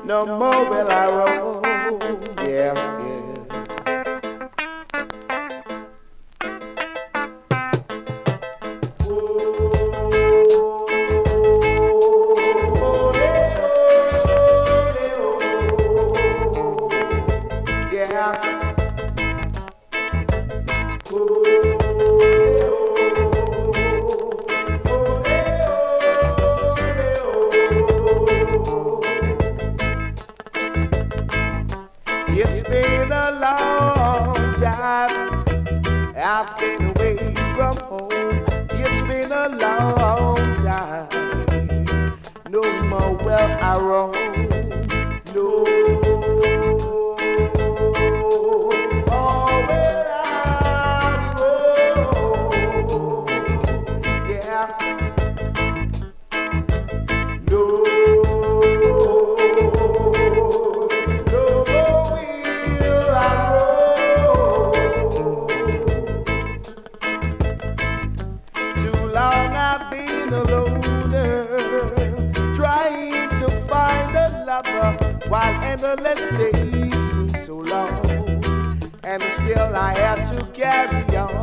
no more will I roam. Yeah, yeah. It's been a long time I've been away from home. It's been a long time. No more will I roam. No more will I roam. Yeah. No. While endless days seem so long, and still I have to carry on.